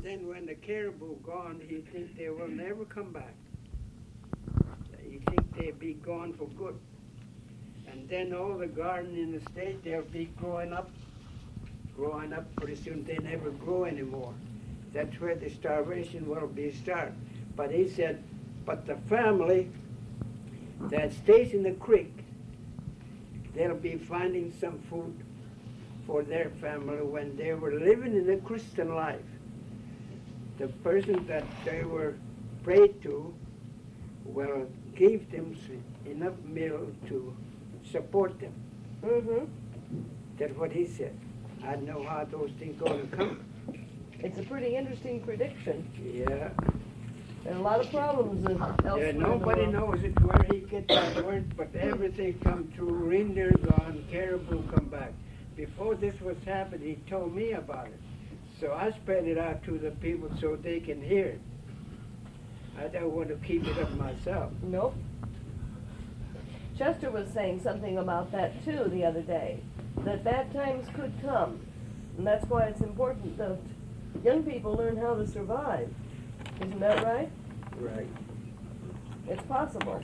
then when the caribou gone, he think they will never come back. He think they'll be gone for good. And then all the garden in the state, they'll be growing up. Pretty soon they never grow anymore. That's where the starvation will be start. But he said, but the family that stays in the creek, they'll be finding some food for their family when they were living in the Christian life. The person that they were prayed to will give them enough meal to support them. Mm-hmm. That's what he said. I don't know how those things going to come. It's a pretty interesting prediction. Yeah. There are a lot of problems elsewhere. Yeah, nobody knows it where he gets that word, but everything come true. Reindeer gone, caribou come back. Before this was happening, he told me about it. So I spread it out to the people so they can hear it. I don't want to keep it up myself. Nope. Chester was saying something about that too the other day, that bad times could come. And that's why it's important that young people learn how to survive. Isn't that right? Right. It's possible.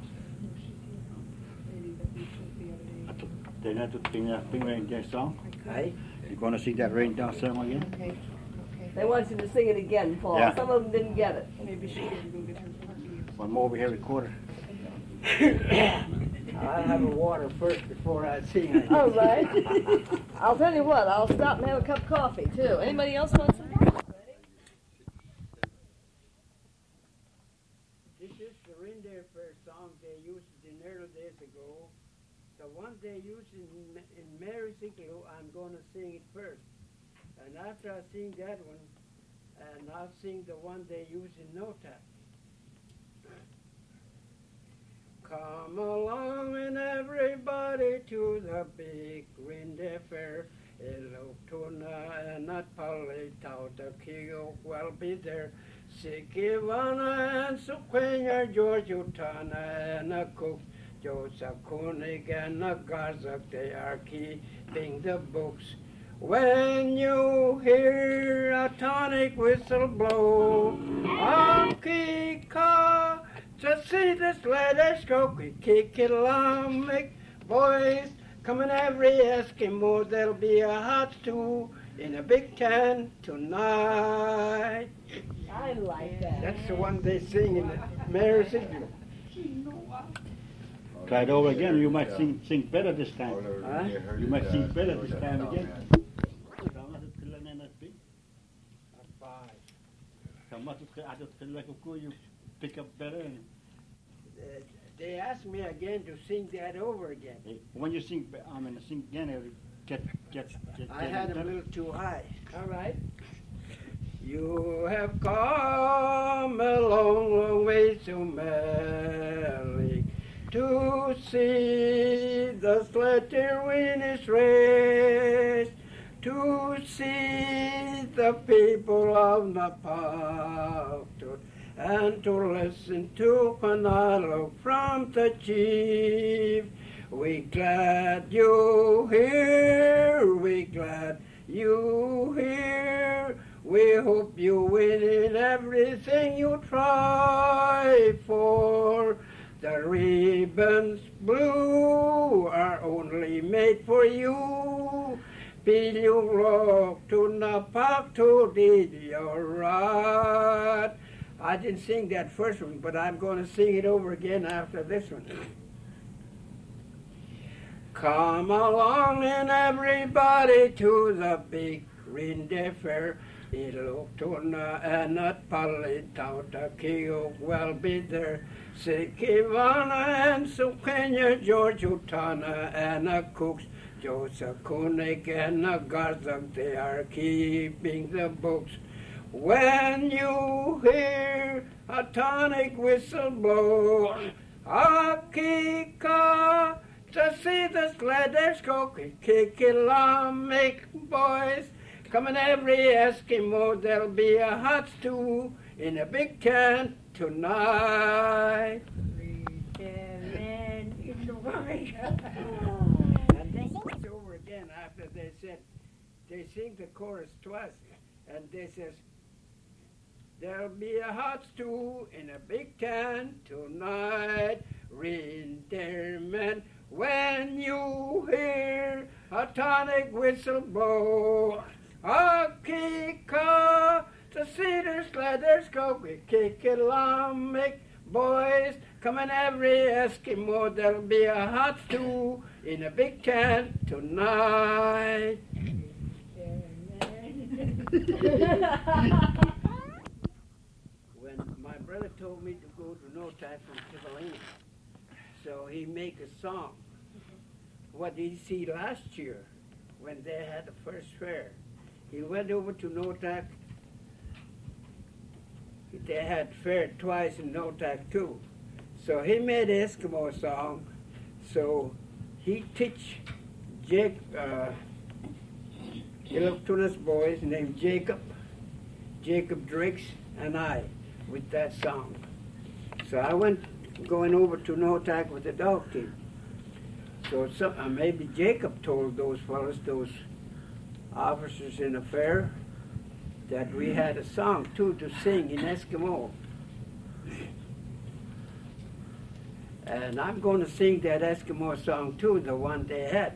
They not to sing reindeer song? Aye. You going to sing that reindeer song again? Okay. They want you to sing it again, Paul. Yeah. Some of them didn't get it. Maybe she can go get her coffee. One more over here recorder. I'll have a water first before I sing it. All right. I'll tell you what, I'll stop and have a cup of coffee, too. Anybody else want some? This is the reindeer fair song they used in early days ago. The one they used in Mary's Igloo, I'm going to sing it first. And after I sing that one, and I'll sing the one they used in No Time. Come along and everybody to the big reindeer fair. Elotuna and not Politauta Kio will be there. Sikivana and Suquenya, George Utana and a cook. Joseph Koenig and a Garzak, they are keeping the books. When you hear a tonic whistle blow, Akika, just see the sledge stroke, we kick it along, make boys, come in every Eskimo, there'll be a hot stew in a big tent tonight. I like that. That's the one they sing in the Mary's Igloo. Try it over again. You might sing better this time. Huh? You might sing better this time again. You pick up better. And They asked me again to sing that over again. when you sing, sing again, it'll get I had him a little too high. All right. You have come a long, long way to Malik to see the sledge win its race, to see the people of Napalto, and to listen to Panalo from the chief. We glad you here, we glad you here. We hope you win in everything you try for. The ribbons blue are only made for you. Bill you rock to Napak to did your right. I didn't sing that first one, but I'm going to sing it over again after this one. Come along and everybody to the big reindeer fair. Ilotuna and not Politauta Kio will be there. Sikivana and Suquenya, George Utana and a cooks. Joseph Koenig and a Garzak, they are keeping the books. When you hear a tonic whistle blow, Akika, to see the sledge go, kick it along, make boys. Come in every Eskimo, there'll be a hot stew in a big tent tonight. And then it's over again after they said, they sing the chorus twice, and they says, There'll be a hot stew in a big can tonight, reindeer man. When you hear a tonic whistle blow, a kick-a, the cedar sledders go, we kick it along, make boys come in every Eskimo. There'll be a hot stew in a big can tonight. When my brother told me to go to Notak from Kivalina, so he make a song. What did he see last year when they had the first fair? He went over to Notak. They had fair twice in Notak too. So he made an Eskimo song. So he teach Jake, Illuctunus boys named Jacob Drakes, and I with that song. So I went going over to Notak with the dog team. So maybe Jacob told those fellows, those officers in the fair, that we had a song too to sing in Eskimo. And I'm going to sing that Eskimo song too, the one they had.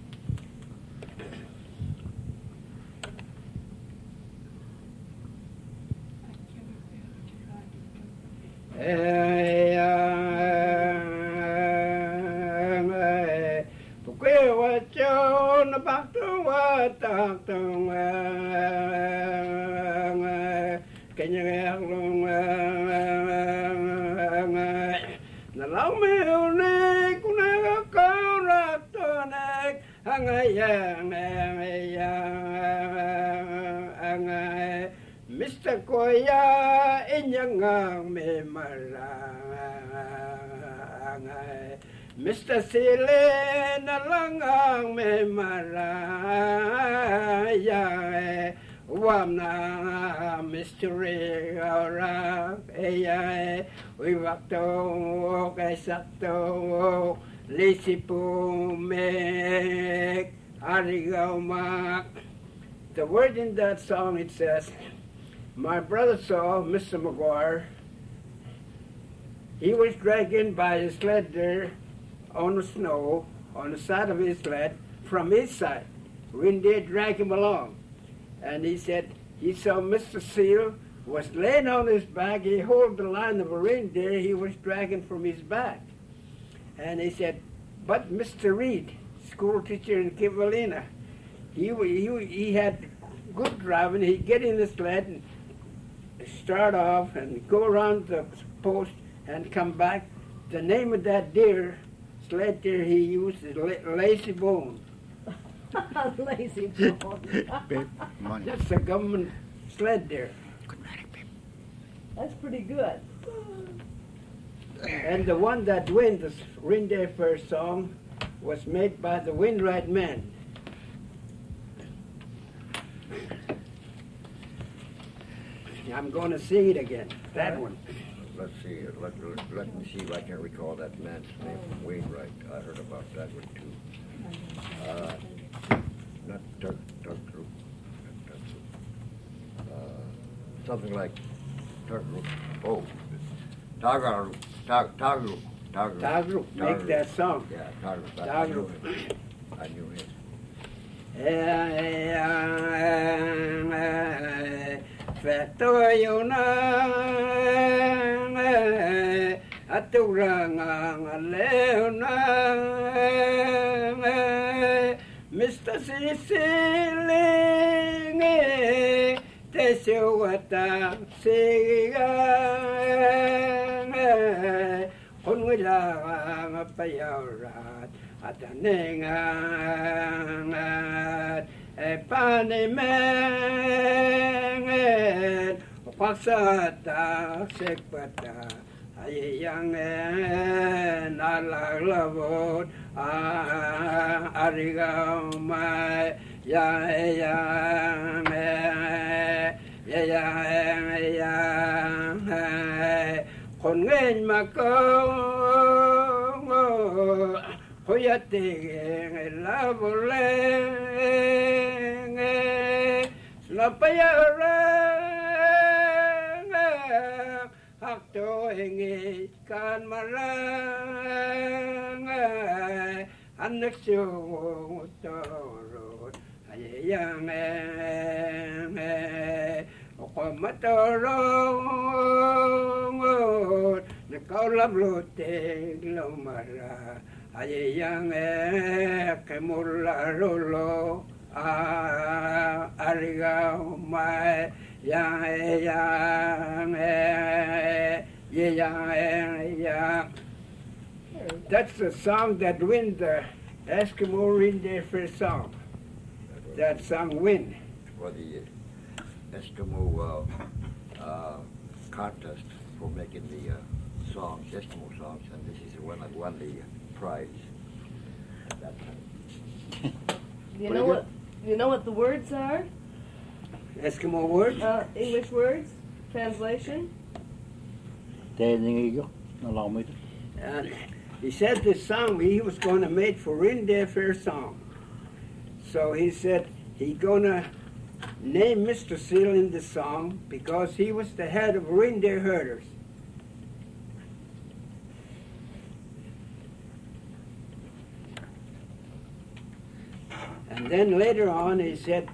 Mr. Koya inyangang me malangai, Mr. Sile nalangang me malaya, wamna mystery ora ay we wakto kay sakto lisipu mek arigaw mak. The word in that song, it says, my brother saw Mr. McGuire. He was dragged in by his sled there on the snow, on the side of his sled, from his side. Reindeer dragged him along. And he said he saw Mr. Seal was laying on his back. He held the line of a reindeer he was dragging from his back. And he said, but Mr. Reed, school teacher in Kivalina, he had good driving. He'd get in the sled and start off and go around the post and come back. The name of that deer, sled deer he used is Lazy Bone. Lazy Bone. Babe, money. That's a government sled deer. Good morning, babe. That's pretty good. And the one that win the Reindeer First song was made by the Windright Men. I'm going to sing it again, that one. Let's see. Let me see if I can recall that man's name from Wainwright. I heard about that one too. Not Doug Group. Something like Doug Group. Oh, Tagaru. Tagaru, make that song. Yeah, Tagaru. Tagaru. I knew him. Fetoyo na aturang leona Mr. Sisiling Tesiwata siga Kun wilang payawrat Ataningan Panimen Paksata sekpata Ayangen Alaglabot Arigaw mai Yang Kon ngayon makong Huyating laboleng Lapayarang hakto hingi kan marang anak siyo torot ayang okomatorong nakaulam lute lumara ayang kemula rolo arigaw mai yang That's the song that win the Eskimo reindeer first song. That song win. For the Eskimo contest for making the songs, Eskimo songs, and this is the one that won the prize at that time. You know what the words are? Eskimo words? English words? Translation? And he said this song he was going to make for reindeer fair song. So he said he's going to name Mr. Seal in the song because he was the head of reindeer herders. And then later on he said,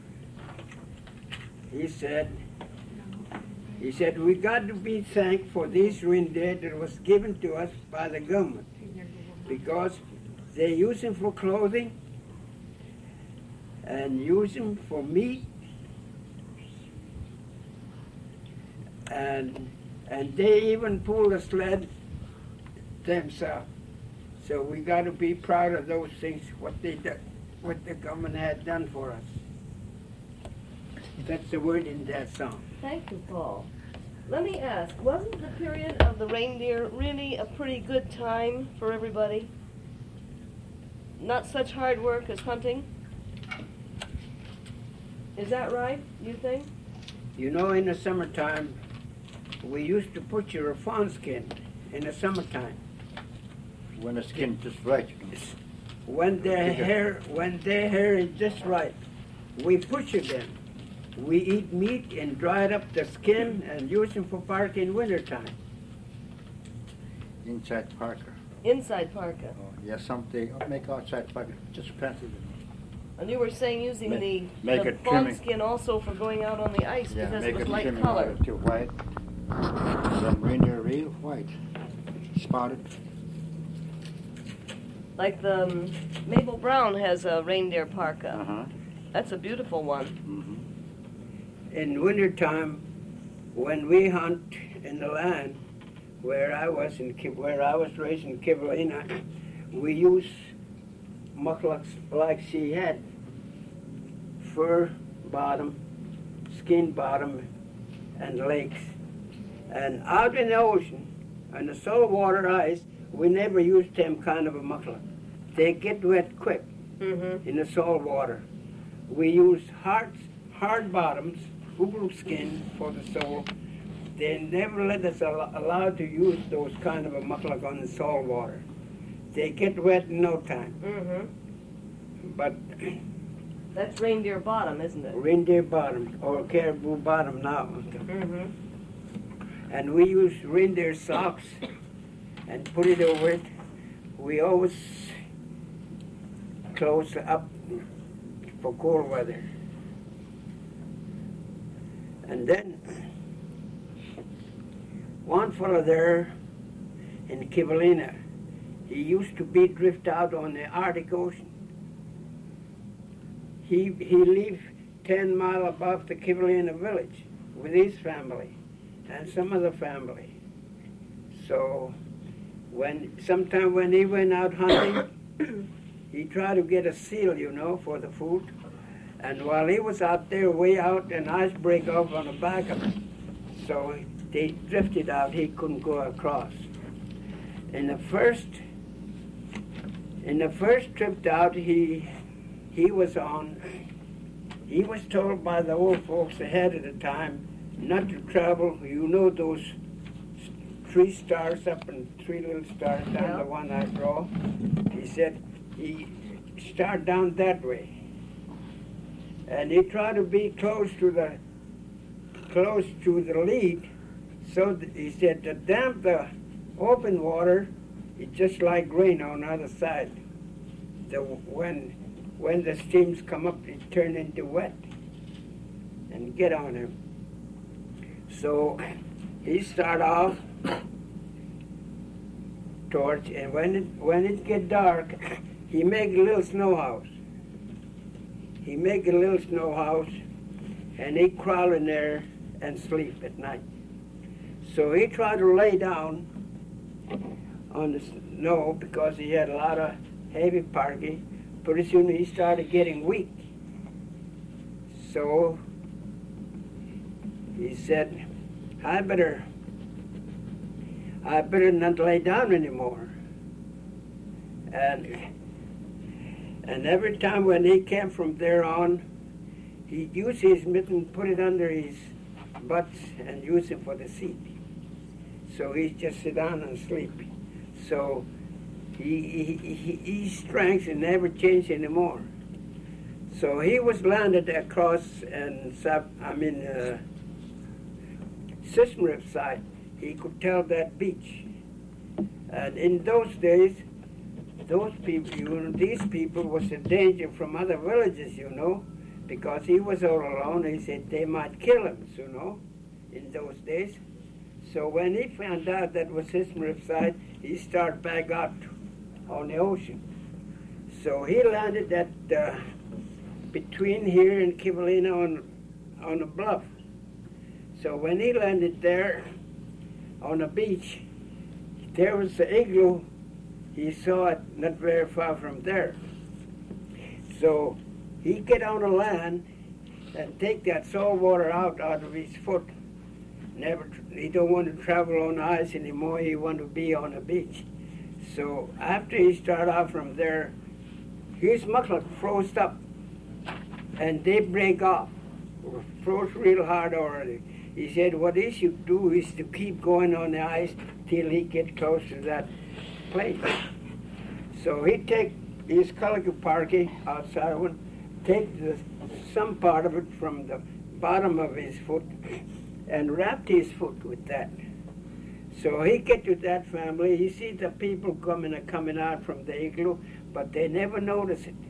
we got to be thankful for these reindeer that was given to us by the government because they use them for clothing and use them for meat and they even pull the sled themselves. So we got to be proud of those things, what the government had done for us. That's the word in that song. Thank you, Paul. Let me ask, wasn't the period of the reindeer really a pretty good time for everybody? Not such hard work as hunting? Is that right, you think? You know, in the summertime, we used to put your fawn skin in the summertime. When the skin just right. When their hair is just right, we butcher them. We eat meat and dried up the skin and use them for bark in wintertime. Inside Parker. Inside Parka. Oh, yeah, something make outside Parker. Just fancy. And you were saying using Make the it fawn trimming. skin also for going out on the ice Yeah, because make it was it light trimming color. to white. Some reindeer real white, spotted. Like the Mabel Brown has a reindeer parka. Uh-huh. That's a beautiful one. Mm-hmm. In wintertime, when we hunt in the land where I was raised in Kivalina, we use mucklucks like she had, fur bottom, skin bottom, and legs. And out in the ocean, on the saltwater ice, we never used them kind of a muckluck. They get wet quick in the salt water. We use hard bottoms, booble skin for the sole. They never let us allowed to use those kind of a muckluck on the salt water. They get wet in no time. But that's reindeer bottom, isn't it? Reindeer bottom or caribou bottom now. And we use reindeer socks and put it over it. We always close up for cold weather. And then one fellow there in Kivalina, he used to be drift out on the Arctic Ocean. He lived 10 miles above the Kivalina village with his family and some other family. So sometime when he went out hunting, he tried to get a seal, for the food. And while he was out there, way out, an ice break off on the back of him. So they drifted out. He couldn't go across. In the first trip out, he was told by the old folks ahead of the time not to travel. Those 3 stars up and 3 little stars down, the one I draw. He said he start down that way. And he tried to be close to the lead So he said to damp the open water, it's just like rain on the other side. When the streams come up, it turn into wet and get on him. So he start off torch, and when it get dark, he make a little snow house. He make a little snow house, and he crawl in there and sleep at night. So he tried to lay down on the snow because he had a lot of heavy parky. Pretty soon he started getting weak. So he said, I better not lay down anymore. And every time when he came from there on, he'd use his mitten, put it under his butt, and use it for the seat. So he'd just sit down and sleep. So his strength never changed anymore. So he was landed across Sismarip side. He could tell that beach. And in those days, those people, these people was a danger from other villages, because he was all alone. He said they might kill him, in those days. So when he found out that was Sismarip side, he started back out on the ocean. So he landed at between here and Kivalina on a bluff. So when he landed there on the beach, there was the igloo. He saw it not very far from there. So he get on the land and take that salt water out of his foot. He don't want to travel on the ice anymore. He want to be on the beach. So after he started out from there, his muckluck froze up, and they break off. Froze real hard already. He said what he should do is to keep going on the ice till he get close to that place. So he take his calico parky outside one, take some part of it from the bottom of his foot, and wrapped his foot with that. So he get to that family. He see the people coming out from the igloo, but they never notice it.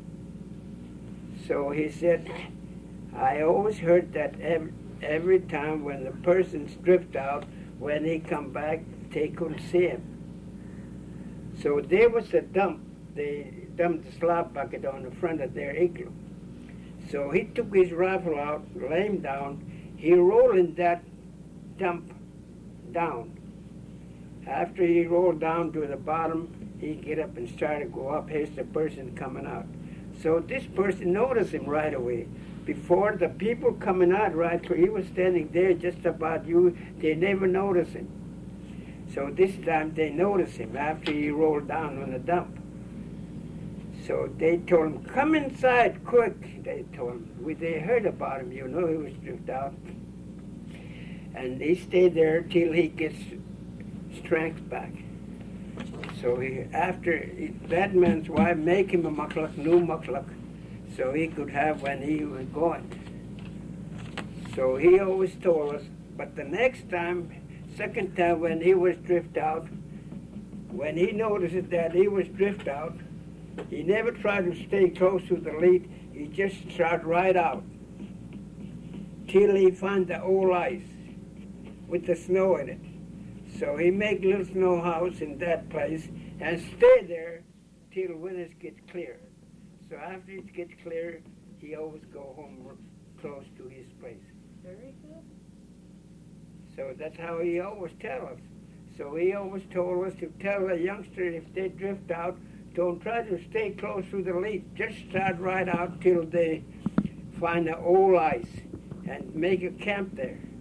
So he said, I always heard that every time when the persons drift out, when he come back, they couldn't see him. So there was a dump. They dumped the slop bucket on the front of their igloo. So he took his rifle out, lay him down. He rolled in that dump down. After he rolled down to the bottom, he get up and started to go up. Here's the person coming out. So this person noticed him right away. Before the people coming out right through, he was standing there just about you. They never noticed him. So this time they noticed him after he rolled down on the dump. So they told him, come inside quick, they told him. They heard about him, he was drifted out. And he stayed there till he gets strength back. So that man's wife make him a muckluck, new muckluck, so he could have when he was going. So he always told us, but the next time, second time when he was drift out, when he noticed that he was drift out, he never tried to stay close to the lead. He just started right out till he found the old ice with the snow in it. So he make a little snow house in that place and stay there till when it gets clear. So after it gets clear, he always go home close to his place. Very good. So that's how he always tell us. So he always told us to tell the youngster if they drift out, don't try to stay close to the lead. Just start right out till they find the old ice and make a camp there.